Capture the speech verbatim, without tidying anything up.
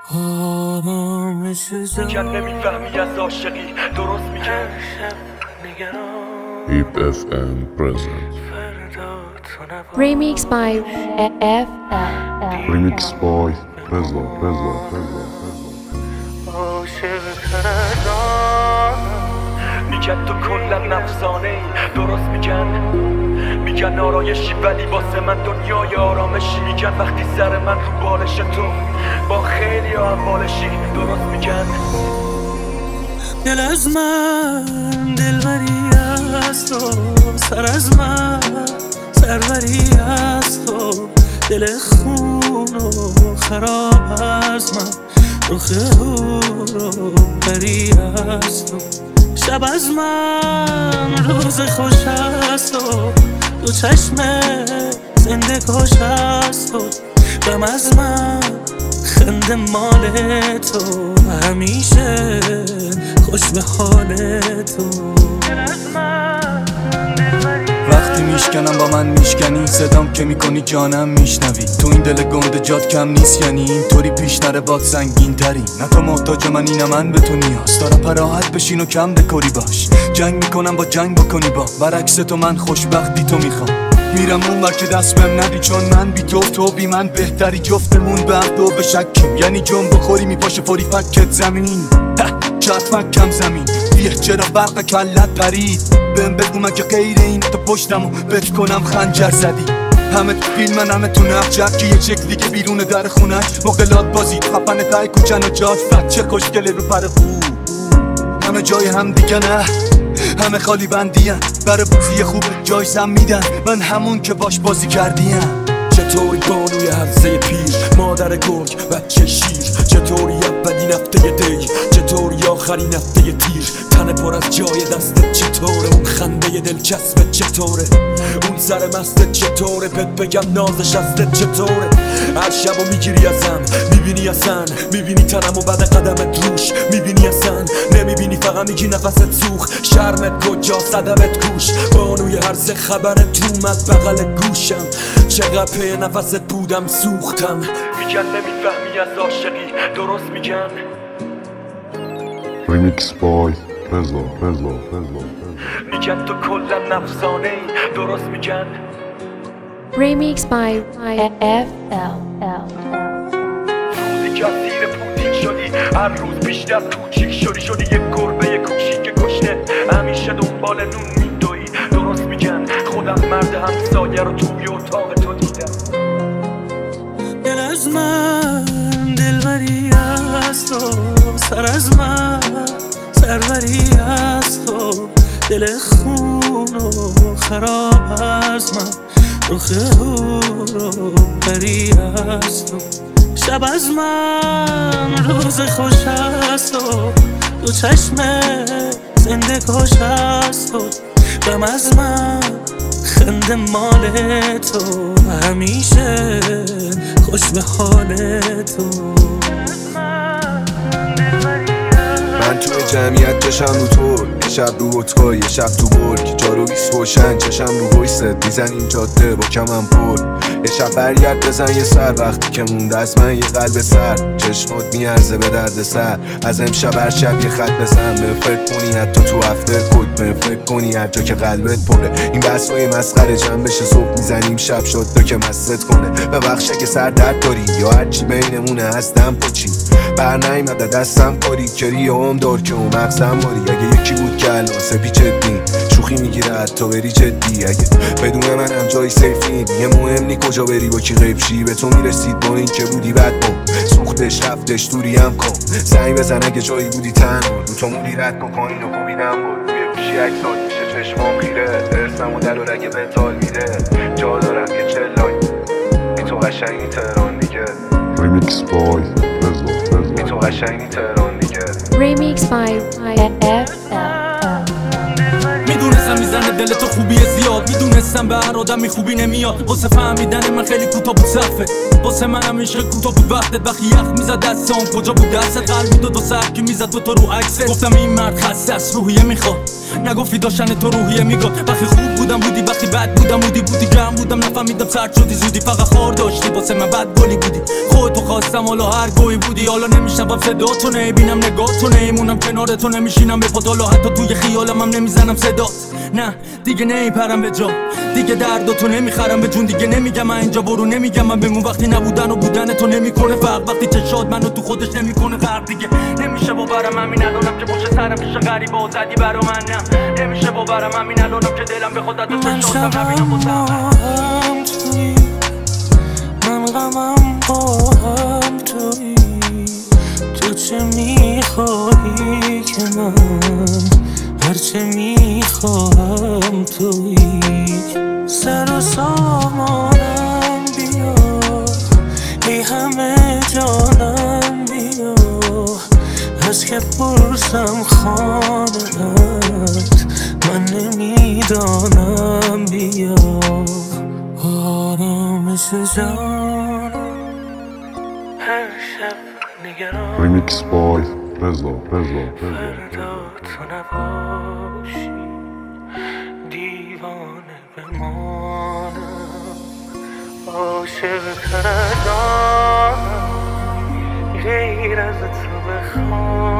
میگن نمیفهمی از عاشقی، درست میگن. Hip اف ام present Remix by F L Remix by Reza Reza Reza میگن تو کلن نفسانه ای، درست میگن. میگن آرایشی ولی واسه من دنیای آرامشی. میگن وقتی سر من رو بالش تو با خیلی ها بالشی، درست میگن. دل از من دلبری از تو، سر از من سروری از تو، دل خون و خراب از من، رخ هور و پری از تو، شب از من روز خوش از تو، دو چشم زنده کش از تو، غم از من خنده مال تو، همیشه خوش به حال تو. وقتی میشکنم با من میشکنی، صدام که میکنی جانم میشنوی. تو این دل گنده جات کم نیست، یعنی اینطوری پیش نره باد سنگین تری. نه تو محتاج من اینم من به تو نیاز دارم، پراحت بشین و کم دکوری باش. جنگ میکنم با جنگ بکنی با برعکس تو، من خوشبختی تو میخوام. میرم اون ور که دست بهم ندی، چون من بی تو تو بی من بهتری. جفتمون به عهد و به شکیم، یعنی جنب بخوری میپاشه فوری فکت زمین. چطفک کم زمین بیه، چرا برق کلت پرید؟ بهم بگو مگه غیر این تو پشتمو بت کنم خنجر زدی. همه تو فیلمن همه تو نقجک، که یه چک دیگه بیرون در خونش مقلات بازی خفن تای کوچن و جات فت. چه خوشگله رو پر خوب، همه جای هم دیگه نه، همه خالی بندین. برای بازی خوب جایزم میدن، من همون که باش بازی کردیم. چطوری بانوی هرزه پیر، مادر گرگ بچه شیر؟ چطوری اولین هفته دی، چطوری آخرین هفته تیر؟ تن پر از جای دستت چطوره؟ اون خنده دلچسبت چطوره؟ اون سر مستت چطوره؟ بهت بگم نازش ازت چطوره؟ هر شبو میگیری ازم، میبینی اصلا، میبینی تنمو بعد قدمت روش، میبینی اصلا، نمیبینی فقط میگی نفست سوخ. شرمت کجا صدمت گوش، بانوی هرزه خبرت اومد بغل گوشم. چقدر پی نفست بودم سوختم. میگن نمیفهمی از عاشقی، درست میگن. Remix by Reza Reza Reza میگن تو کلن نفسانه ای، درست میگن. Remix by F L روزی که از زیر پوتین شدی، هر روز بیشتر کوچیک شدی. شدی یک گربه کوچیک کشته، همیشه دنبال نون میدوی، درست میگن. خودم مرد همسایه رو توی اتاق تو دیدم. دل از من دلبری از تو، سر از من سروری از تو، دل خون و خراب از من، رخ هور و پری از تو، شب از من روز خوش از تو، دو چشم زنده کش از تو، غم از من خنده مال تو، همیشه خوش به حال تو. من توی جمعیت چشم رو تو، یه شب رو اتقا یه شب تو برگ، جارو بیس روشن چشم رو ویست میزنیم جاده با کمم پر. یه شب برگرد بزن یه سر، وقتی که مونده از من یه قلب سر. چشمات میارزه به درد سر، از امشب هر شب یه خط بزن. به فکر کنی حتی تو هفته کد، به فکر کنی هر جا که قلبت پره. این بحثای مسخره جمع بشه صبح میزنیم شب شد دو که مست کنه. به بخشه که سر درد داری یا هرچی بینمونه هستم پچی. بر نیمده دستم کاری کری هم دار که اون مغزم باری. اگه یکی بود که الان سپی جدی شوخی میگیره حتی بری جدی. اگه بدون منم جای سیف نی دیگه مهم نی کجا بری با کی غیب شی. به تو میرسید با این که بودی بد بام، سوختش رفتش دوری هم کن. زنگ بزن اگه جایی بودی تنها، رو تو مولی رد کن کنین و کوبیدم بود. روی گوشی اکسات میشه چشمام خیره، ارسم و دل و رگ بنتال میده. جا دارم یه چلای بی تو قشنگی تهران دیگه. Remix by Reza Reza بی تو قشنگی تهران دیگه. Remix by F L میدونستم میزنه دل تو خوبی زیاد، میدونستم دستم به هر آدمی خوبی نمیاد واسه فهمیدن من خیلی کوتاه بود صفه واسه منم عشق کوتاه بود وقتت وقتی یخ میزد دستام کجا بود دستت قلب بود و دو سر که میزد تو تو رو عکسه گفتم این مرد خسته است روحیه میخواد نگفتی داشتن تو روحیه میگاد وقتی خوب بودم بودی وقتی بد بودم بودی بودی گرم بودم نفهمیدم سرد شدی زودی فقط خار داشتی واسه من بد گلی بودی خودتو خواستم حالا هر گوی بودی حالا نمیشنوم صدا تو نمیبینم نگاه تو نمیمونم کنار تو نمیشینم به پات حالا حتی توی خیالم هم نمیزنم صدات نه دیگه نمیپرم به جا دیگه درداتو نمیخرم به جون دیگه نمیگم من اینجا برو نمیگم من بمون وقتی نبودن و بودن تو نمیکنه فرق وقتی چشات منو تو خودش نمیکنه غرق دیگه نمیشه باورم همین الانم که پشت سرم پیش غریبا زدی برا من نه نمیشه باورم همین الانم که دلم به خودت تو چشاتم نبینم بازم هم توی من غمم با هم توی تو چه میخواهی که من هرچه میخواهم توی سر و سامانم بیا ای همه جانم بیا از که پرسم خانه‌ات من نمیدانم بیا آرامش جانم هر شب نگران Remix by رضا رضا رضا فردا تو نباشی دیوانه بمانم عاشق تر از آنم غیر از تو بخوام